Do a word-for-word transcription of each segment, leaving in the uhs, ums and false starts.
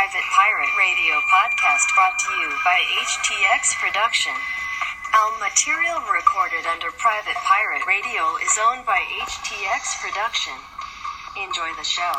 Private Pirate Radio podcast brought to you by H T X Production. All material recorded under Private Pirate Radio is owned by H T X Production. Enjoy the show.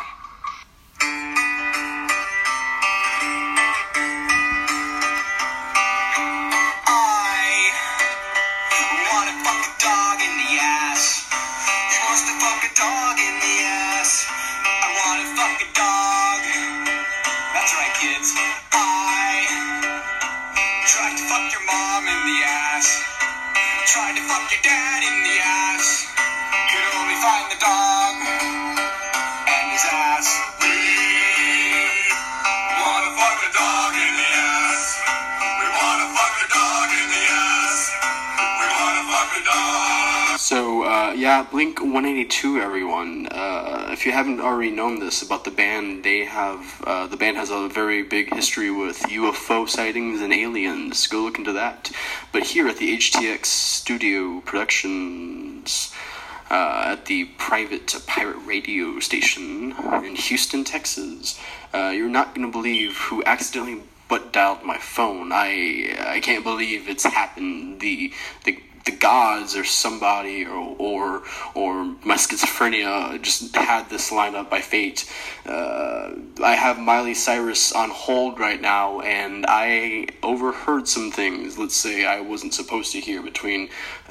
So, uh, yeah, Blink one eighty-two, everyone. Uh, if you haven't already known this about the band, they have, uh, the band has a very big history with U F O sightings and aliens. Go look into that. But here at the H T X Studio Productions, uh, at the Private Pirate Radio station in Houston, Texas, uh, you're not going to believe who accidentally butt dialed my phone. I, I can't believe it's happened. The, the, the gods or somebody or or or my schizophrenia just had this lined up by fate. Uh, I have Miley Cyrus on hold right now, and I overheard some things, let's say, I wasn't supposed to hear between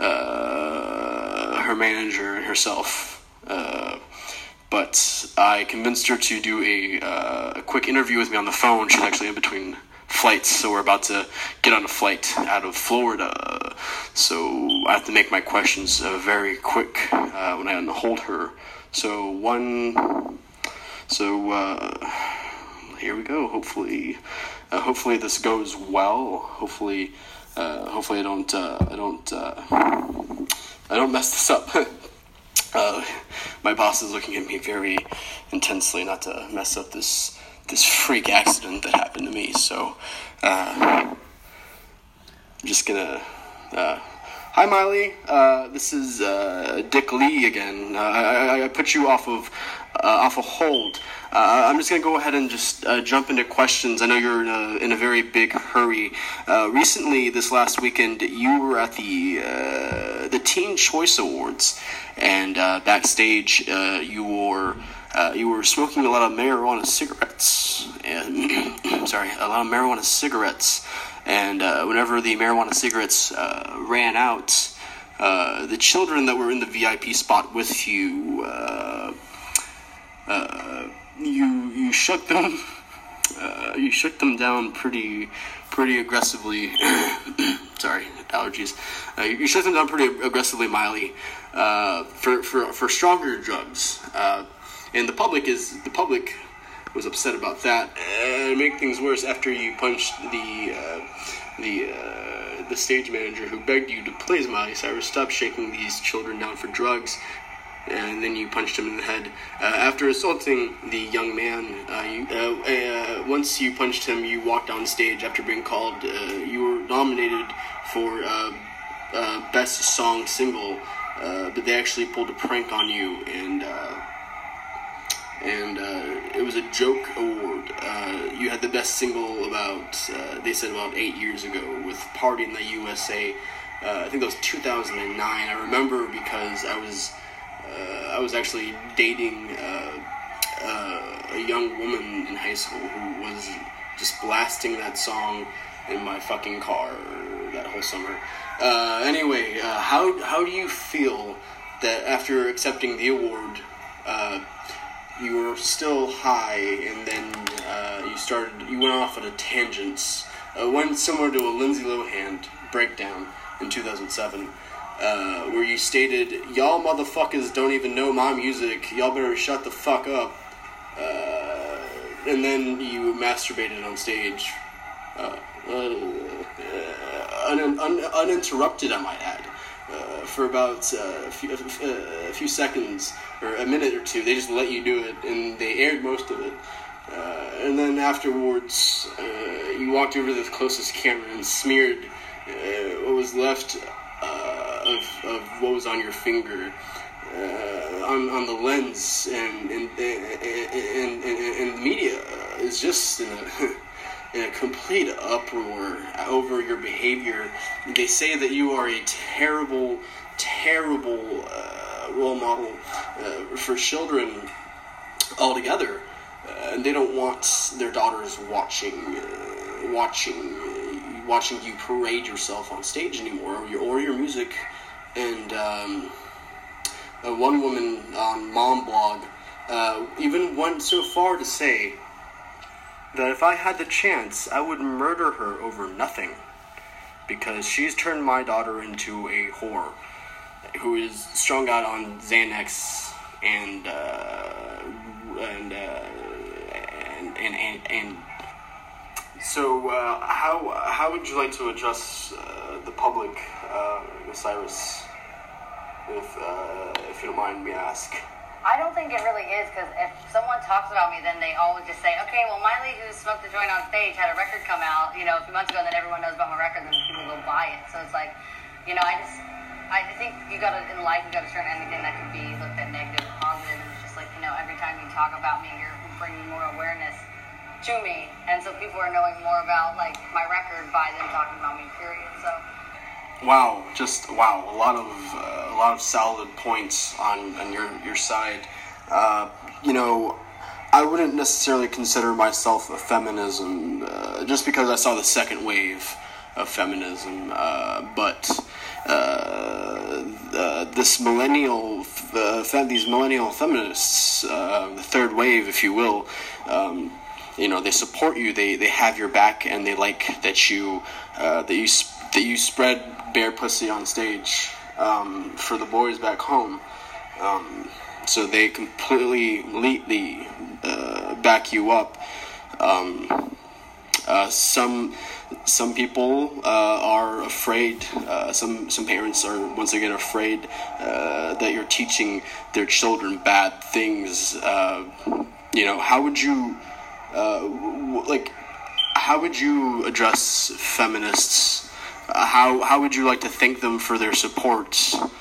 uh, her manager and herself. Uh, but I convinced her to do a, uh, a quick interview with me on the phone. She's actually in between flights, so we're about to get on a flight out of Florida, so I have to make my questions uh, very quick uh, when I hold her. So one, so uh, here we go. Hopefully, uh, hopefully this goes well. Hopefully, uh, hopefully I don't, uh, I don't, uh, I don't mess this up. uh, my boss is looking at me very intensely, not to mess up this. this freak accident that happened to me, so, uh, I'm just gonna, uh, hi Miley, uh, this is, uh, Dick Lee again. uh, I, I put you off of, uh, off a hold. Uh, I'm just gonna go ahead and just, uh, jump into questions. I know you're in a, in a very big hurry. Uh, recently, this last weekend, you were at the, uh, the Teen Choice Awards, and, uh, backstage, uh, you were, Uh, you were smoking a lot of marijuana cigarettes, and sorry, a lot of marijuana cigarettes, and uh, whenever the marijuana cigarettes uh, ran out, uh, the children that were in the V I P spot with you, uh, uh, you you shook them, uh, you shook them down pretty pretty aggressively. Sorry, allergies. Uh, you shook them down pretty aggressively, Miley, uh, for for for stronger drugs. Uh, And the public is the public was upset about that. And to make things worse, after you punched the uh, the uh, the stage manager who begged you to please, Miley Cyrus, stop shaking these children down for drugs, and then you punched him in the head. Uh, after assaulting the young man, uh, you, uh, uh, once you punched him, you walked on stage after being called. Uh, you were nominated for uh, uh, best song single, uh, but they actually pulled a prank on you, and. Uh, And uh, it was a joke award. Uh, you had the best single about, uh, they said about eight years ago with Party in the U S A. Uh, I think that was two thousand nine. I remember because I was uh, I was actually dating uh, uh, a young woman in high school who was just blasting that song in my fucking car that whole summer. Uh, anyway, uh, how how do you feel that after accepting the award, uh, you were still high, and then uh, you started, you went off on a tangent, uh, went similar to a Lindsay Lohan breakdown in two thousand seven, uh, where you stated, y'all motherfuckers don't even know my music, y'all better shut the fuck up, uh, and then you masturbated on stage, uh, uh, un- un- uninterrupted, I might add. Uh, for about uh, a, few, uh, a few seconds or a minute or two. They just let you do it, and they aired most of it. Uh, and then afterwards, uh, you walked over to the closest camera and smeared uh, what was left uh, of, of what was on your finger uh, on on the lens and and and, and, and, and the media. is just in a, in a complete uproar over your behavior. They say that you are a terrible, terrible uh, role model uh, for children altogether, uh, and they don't want their daughters watching, uh, watching, uh, watching you parade yourself on stage anymore, or your, or your music. And um, uh, one woman on Mom Blog uh, even went so far to say that if I had the chance, I would murder her over nothing, because she's turned my daughter into a whore who is strung out on Xanax and uh, and, uh, and and and and so uh, how how would you like to address uh, the public, uh, Cyrus, if uh, if you don't mind me ask? I don't think it really is, because if someone talks about me, then they always just say, okay, well, Miley, who smoked the joint on stage, had a record come out, you know, a few months ago, and then everyone knows about my record, then people go buy it. So it's like, you know, I just, I think you gotta, in life, you gotta turn anything that could be looked at negative and positive, and it's just like, you know, every time you talk about me, you're bringing more awareness to me, and so people are knowing more about, like, my record by them talking about me, period, so. Wow, just wow! A lot of uh, a lot of solid points on, on your your side. Uh, you know, I wouldn't necessarily consider myself a feminism uh, just because I saw the second wave of feminism. Uh, but uh, uh, this millennial, uh, fem- these millennial feminists, uh, the third wave, if you will. Um, you know, they support you. They they have your back, and they like that you uh, that you sp- that you spread bare pussy on stage um, for the boys back home. Um, so they completely, completely uh, back you up. Um, uh, some some people uh, are afraid. Uh, some some parents are once again afraid uh, that you're teaching their children bad things. Uh, you know, how would you uh, w- like? How would you address feminists? Uh, how how would you like to thank them for their support?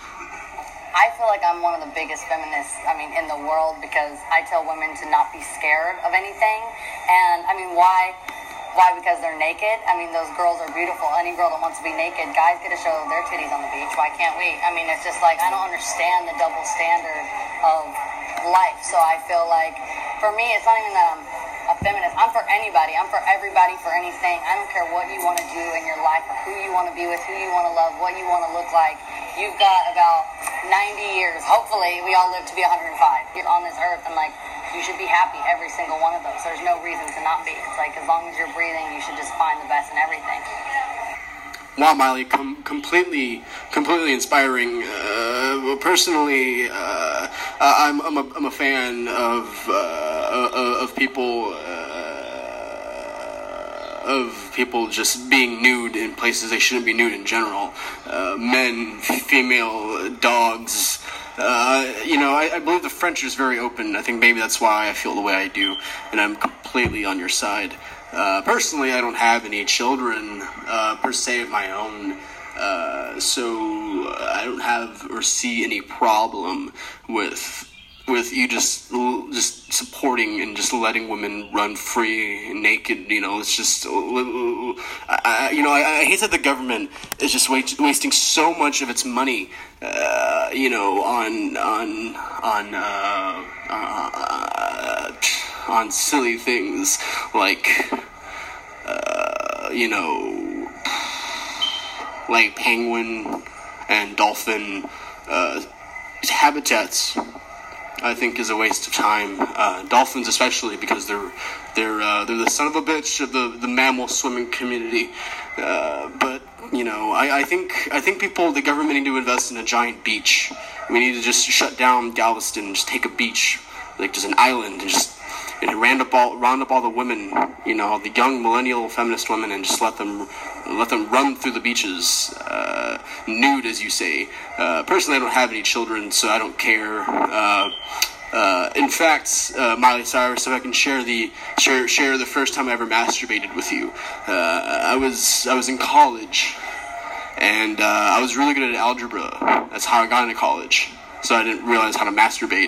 I feel like I'm one of the biggest feminists, I mean, in the world, because I tell women to not be scared of anything. And, I mean, why? Why? Because they're naked? I mean, those girls are beautiful. Any girl that wants to be naked, guys get to show their titties on the beach. Why can't we? I mean, it's just like, I don't understand the double standard of life. So I feel like, for me, it's not even that I'm a feminist. I'm for anybody. I'm for everybody, for anything. I don't care what you want to do in your life, or who you want to be with, who you want to love, what you want to look like. You've got about ninety years. Hopefully, we all live to be one hundred five. You're on this earth, and, like, you should be happy, every single one of those. There's no reason to not be. It's like, as long as you're breathing, you should just find the best in everything. Wow, Miley, com- completely, completely inspiring. Uh, personally, uh, I'm, I'm a, I'm a fan of, uh, of people, uh, of people just being nude in places they shouldn't be nude in general. Uh, men, female, dogs. Uh, you know, I, I believe the French is very open. I think maybe that's why I feel the way I do, and I'm completely on your side. Uh, personally, I don't have any children, uh, per se of my own, uh, so I don't have or see any problem with, with you just, just supporting and just letting women run free and naked. You know, it's just, I, you know, I, I hate that the government is just wait, wasting so much of its money, uh, you know, on, on, on, uh, uh, on silly things like, uh, you know, like penguin and dolphin uh, habitats. I think is a waste of time. Uh, dolphins, especially, because they're they're uh, they're the son of a bitch of the, the mammal swimming community. Uh, but you know, I, I think I think people, the government, need to invest in a giant beach. We need to just shut down Galveston and just take a beach, like just an island, and just and round up all round up all the women, you know, the young millennial feminist women, and just let them let them run through the beaches, uh, nude, as you say. Uh, personally, I don't have any children, so I don't care. Uh, uh, in fact, uh, Miley Cyrus, if I can share the share share the first time I ever masturbated with you, uh, I was I was in college, and uh, I was really good at algebra. That's how I got into college. So I didn't realize how to masturbate.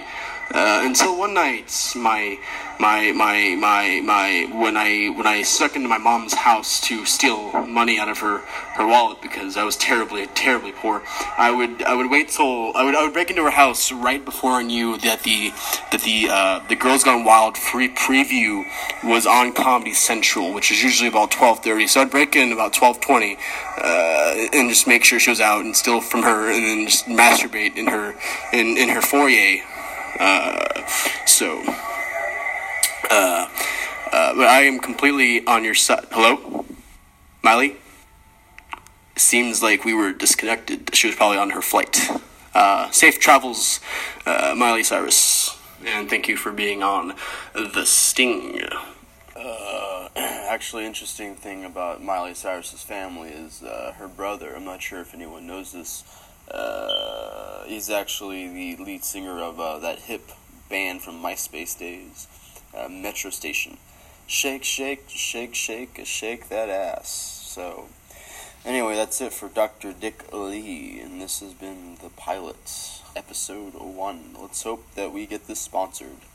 Uh, until one night, my my my my my when I when I snuck into my mom's house to steal money out of her, her wallet because I was terribly terribly poor. I would I would wait till I would I would break into her house right before I knew that the that the uh, the Girls Gone Wild free preview was on Comedy Central, which is usually about twelve thirty. So I'd break in about twelve twenty uh, and just make sure she was out and steal from her, and then just masturbate in her in in her foyer. Uh, so, uh, uh, but I am completely on your side. Hello? Miley? Seems like we were disconnected. She was probably on her flight. Uh, safe travels, uh, Miley Cyrus. And thank you for being on The Sting. Uh, actually, interesting thing about Miley Cyrus's family is, uh, her brother, I'm not sure if anyone knows this, Uh, he's actually the lead singer of uh, that hip band from MySpace days, uh, Metro Station. Shake, shake, shake, shake, shake that ass. So, anyway, that's it for Doctor Dick Lee, and this has been The Pilot, episode one. Let's hope that we get this sponsored.